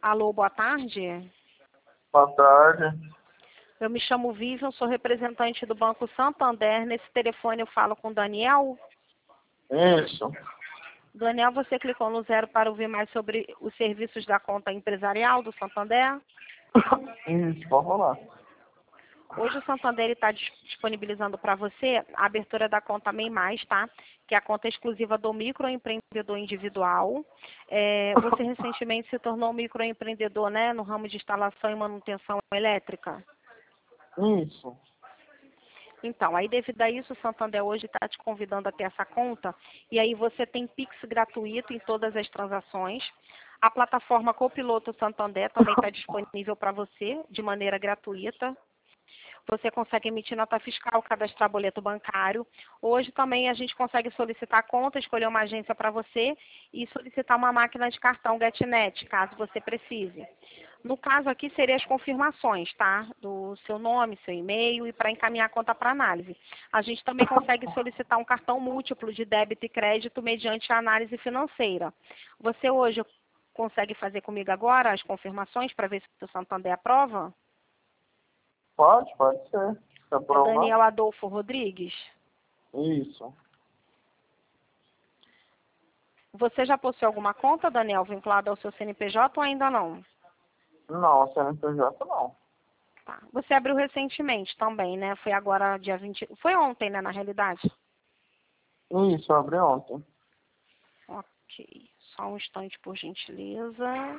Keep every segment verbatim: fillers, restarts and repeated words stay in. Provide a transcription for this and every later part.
Alô, boa tarde. Boa tarde. Eu me chamo Vivian, sou representante do Banco Santander. Nesse telefone eu falo com o Daniel. Isso. Daniel, você clicou no zero para ouvir mais sobre os serviços da conta empresarial do Santander? Isso, pode rolar. Hoje o Santander está disponibilizando para você a abertura da conta MEI Mais, tá? Que é a conta exclusiva do microempreendedor individual. É, você recentemente se tornou microempreendedor, né? No ramo de instalação e manutenção elétrica. Isso. Então, aí devido a isso, o Santander hoje está te convidando a ter essa conta. E aí você tem Pix gratuito em todas as transações. A plataforma Copiloto Santander também está disponível para você de maneira gratuita. Você consegue emitir nota fiscal, cadastrar boleto bancário. Hoje também a gente consegue solicitar conta, escolher uma agência para você e solicitar uma máquina de cartão GetNet, caso você precise. No caso aqui, seriam as confirmações, tá? Do seu nome, seu e-mail e para encaminhar a conta para análise. A gente também consegue solicitar um cartão múltiplo de débito e crédito mediante a análise financeira. Você hoje consegue fazer comigo agora as confirmações para ver se o Santander aprova? Pode, pode ser. Tá É provado? Daniel Adolfo Rodrigues? Isso. Você já possui alguma conta, Daniel, vinculada ao seu C N P J ou ainda não? Não, C N P J não. Tá. Você abriu recentemente também, né? Foi agora dia vinte. Foi ontem, né, na realidade? Isso, eu abri ontem. Ok. Só um instante, por gentileza.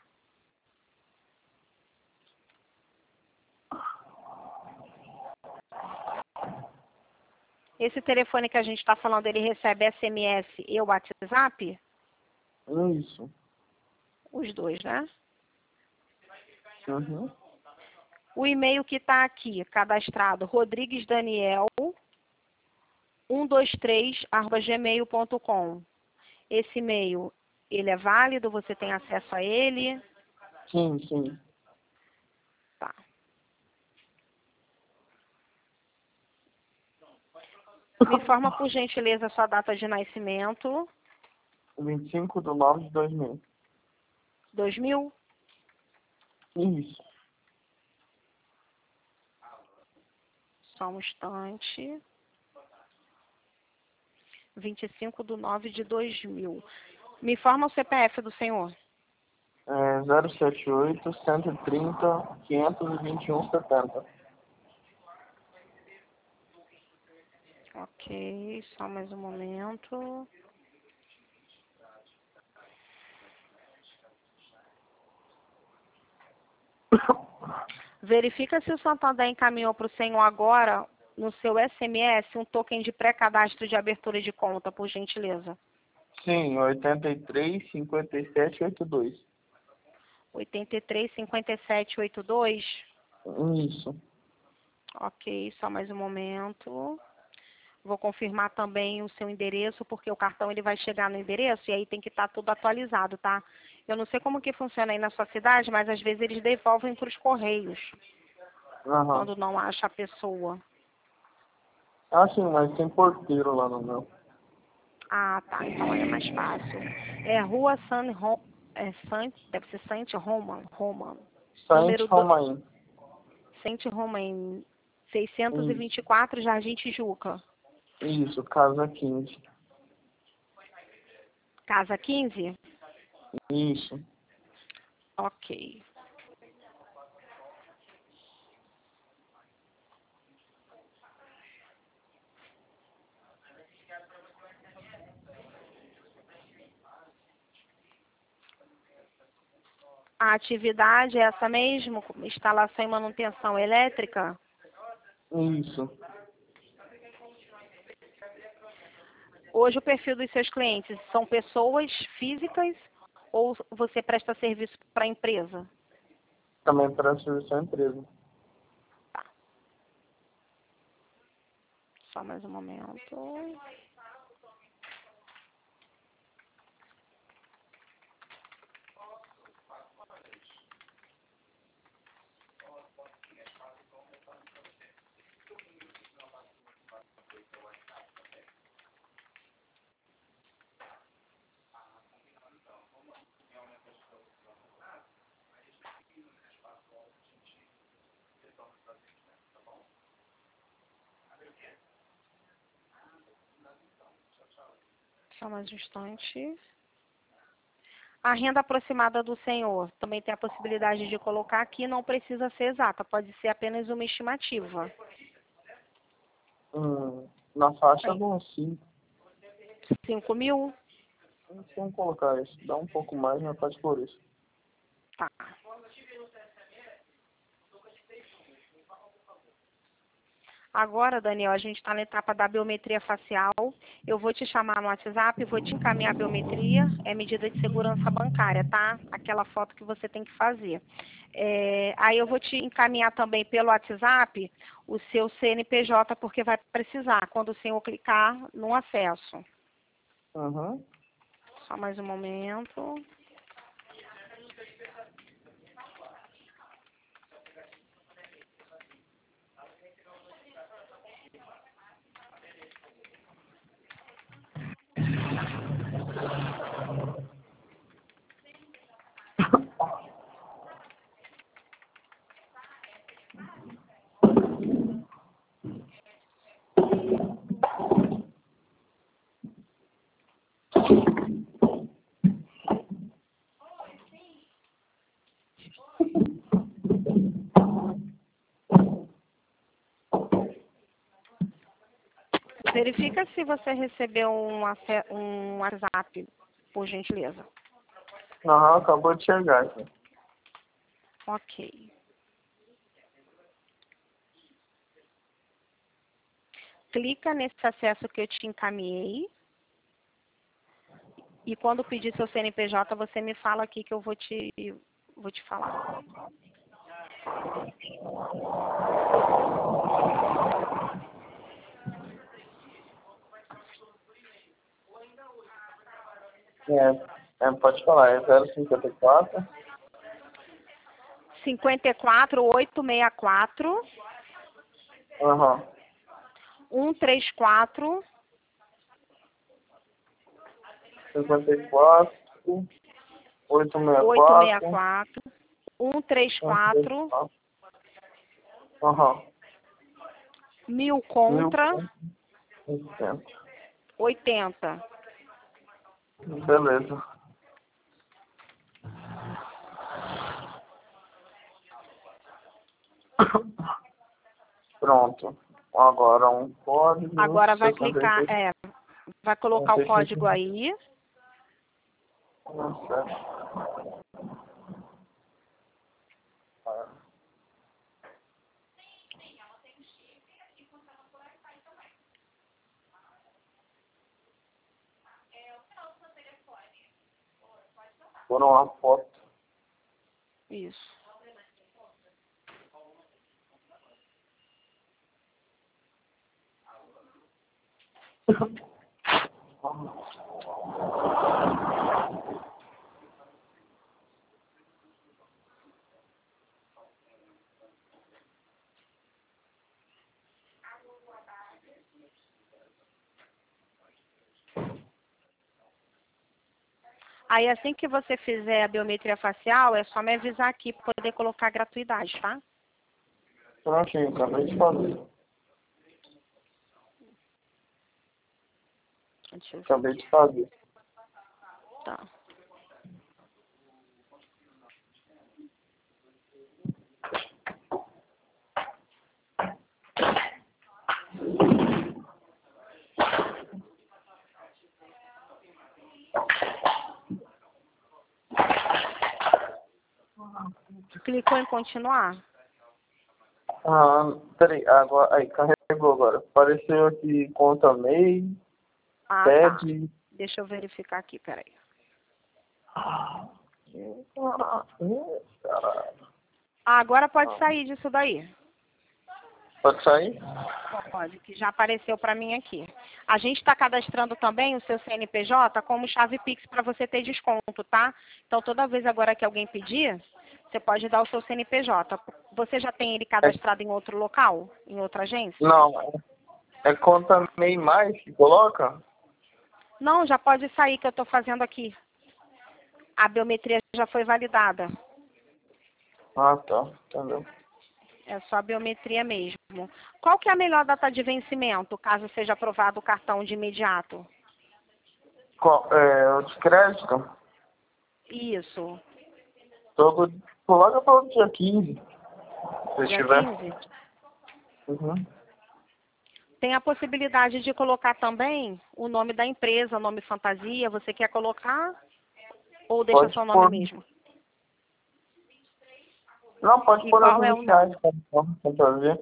Esse telefone que a gente está falando, ele recebe S M S e o WhatsApp? Isso. Os dois, né? Uhum. O e-mail que está aqui, cadastrado, rodriguesdaniel um dois três arroba gmail ponto com. Esse e-mail, ele é válido? Você tem acesso a ele? Sim, sim. Tá. Me informa, por gentileza, a sua data de nascimento. vinte e cinco de nove de dois mil. dois mil? Isso. Só um instante. vinte e cinco de nove de dois mil. Me informa o C P F do senhor. É zero sete oito, cento e trinta, quinhentos e vinte e um, setenta. Ok, só mais um momento. Verifica se o Santander encaminhou para o senhor agora, no seu S M S, um token de pré-cadastro de abertura de conta, por gentileza. Sim, oitenta e três, cinquenta e sete, oitenta e dois. oitenta e três, cinquenta e sete, oitenta e dois. Isso. Ok, só mais um momento. Vou confirmar também o seu endereço, porque o cartão ele vai chegar no endereço e aí tem que estar tudo atualizado, tá? Eu não sei como que funciona aí na sua cidade, mas às vezes eles devolvem para os correios, Aham. quando não acha a pessoa. Ah, sim, mas tem porteiro lá no meu. Ah, tá. Então aí é mais fácil. É Rua San Ro... é San... Deve ser Saint Roman. Roman. Saint Número do... Romain. Saint Romain. seiscentos e vinte Isso. e quatro, Jardim Tijuca. Isso, casa quinze. Casa quinze? Isso. Ok. A atividade é essa mesmo? Instalação e manutenção elétrica? Isso. Hoje o perfil dos seus clientes são pessoas físicas ou você presta serviço para a empresa? Também para serviço à empresa. Tá. Só mais um momento. Só mais um instante. A renda aproximada do senhor também tem a possibilidade de colocar aqui, não precisa ser exata, pode ser apenas uma estimativa. Hum, na faixa Aí. de uns cinco. cinco mil? Vamos colocar isso. Dá um pouco mais, mas pode por isso. Tá. Agora, Daniel, a gente está na etapa da biometria facial. Eu vou te chamar no WhatsApp, vou te encaminhar a biometria, é medida de segurança bancária, tá? Aquela foto que você tem que fazer. É, aí eu vou te encaminhar também pelo WhatsApp o seu C N P J, porque vai precisar quando o senhor clicar no acesso. Uhum. Só mais um momento. Verifica se você recebeu um, ace- um WhatsApp, por gentileza. Não, acabou de chegar aqui. Ok. Clica nesse acesso que eu te encaminhei. E quando pedir seu C N P J, você me fala aqui que eu vou te, vou te falar. É, é, pode falar, é zero cinquenta e quatro. cinquenta e quatro, oitocentos e sessenta e quatro, Aham. cento e trinta e quatro, cinquenta e quatro, oitocentos e sessenta e oitocentos e sessenta e quatro. quatro, cento e trinta e quatro, Aham. mil Mil contra, oitenta. oitenta. Beleza. Pronto. Agora um código. Agora vai sessenta e clicar, seis. é, vai colocar o código aí. Nossa. Por uma foto. Isso. Aí assim que você fizer a biometria facial, é só me avisar aqui para poder colocar gratuidade, tá? Prontinho, acabei de fazer. Deixa eu ver. Acabei de fazer. Tá. Clicou em continuar? Ah, peraí, agora, aí, carregou agora. Apareceu aqui conta mail, Ah, tá. pede. Deixa eu verificar aqui, peraí. Ah, caralho. Ah, agora pode sair disso daí. Pode sair? Pode, que já apareceu para mim aqui. A gente está cadastrando também o seu C N P J como chave Pix para você ter desconto, tá? Então, toda vez agora que alguém pedir, você pode dar o seu C N P J. Você já tem ele cadastrado em outro local? Em outra agência? Não, é conta mail mais que coloca? Não, já pode sair que eu estou fazendo aqui. A biometria já foi validada. Ah, tá, entendeu. É só a biometria mesmo. Qual que é a melhor data de vencimento, caso seja aprovado o cartão de imediato? Qual, é, o de crédito? Isso. Todo, coloca para o dia quinze, se Dia tiver. quinze? Uhum. Tem a possibilidade de colocar também o nome da empresa, o nome fantasia. Você quer colocar ou deixa Pode seu nome pôr. mesmo? Não, pode E pôr as qual é o nome? iniciais, conforme fantasia.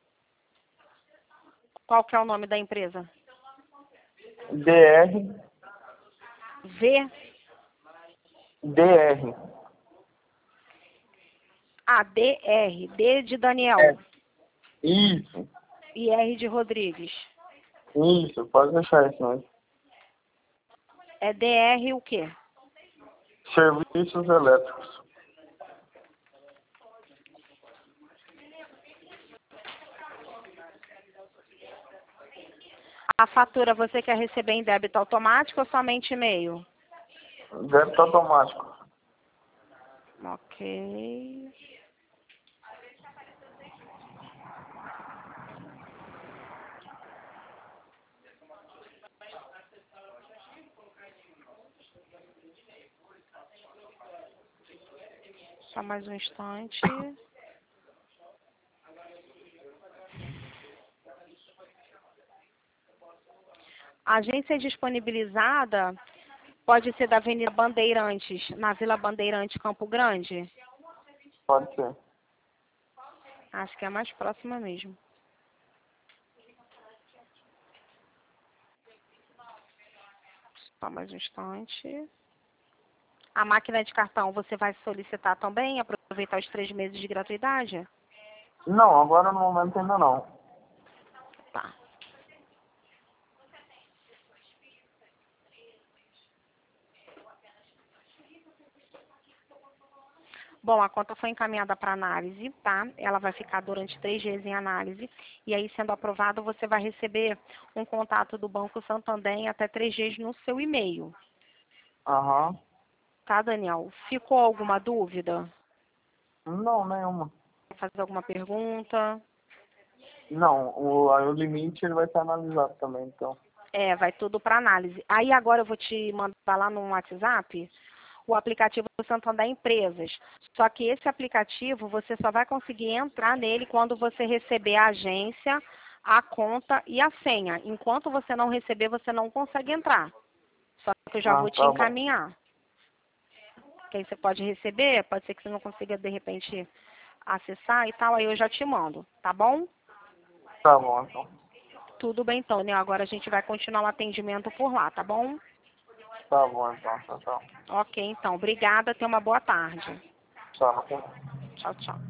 Qual que é o nome da empresa? D R. V? D R. Ah, D R. D de Daniel. É. Isso. E R de Rodrigues. Isso, pode deixar isso mesmo. É D R o quê? Serviços elétricos. A fatura você quer receber em débito automático ou somente e-mail? Débito automático. Ok. Só mais um instante. A agência disponibilizada pode ser da Avenida Bandeirantes, na Vila Bandeirante, Campo Grande? Pode ser. Acho que é a mais próxima mesmo. Só mais um instante. A máquina de cartão você vai solicitar também? Aproveitar os três meses de gratuidade? Não, agora no momento ainda não. Tá. Bom, a conta foi encaminhada para análise, tá? Ela vai ficar durante três dias em análise. E aí, sendo aprovado, você vai receber um contato do Banco Santander em até três dias no seu e-mail. Aham. Tá, Daniel? Ficou alguma dúvida? Não, nenhuma. Quer fazer alguma pergunta? Não, o, aí o limite ele vai ser analisado também, então. É, vai tudo para análise. Aí agora eu vou te mandar lá no WhatsApp o aplicativo do Santander Empresas. Só que esse aplicativo você só vai conseguir entrar nele quando você receber a agência, a conta e a senha. Enquanto você não receber, você não consegue entrar. Só que eu já Ah, vou te tá bom. encaminhar. Que aí você pode receber, pode ser que você não consiga de repente acessar e tal, aí eu já te mando, tá bom? Tá bom, então. Tudo bem então, né? Agora a gente vai continuar o atendimento por lá, tá bom? Tá bom, então. Tchau, tchau. Ok, então. Obrigada. Tenha uma boa tarde. Tchau. Tchau, tchau.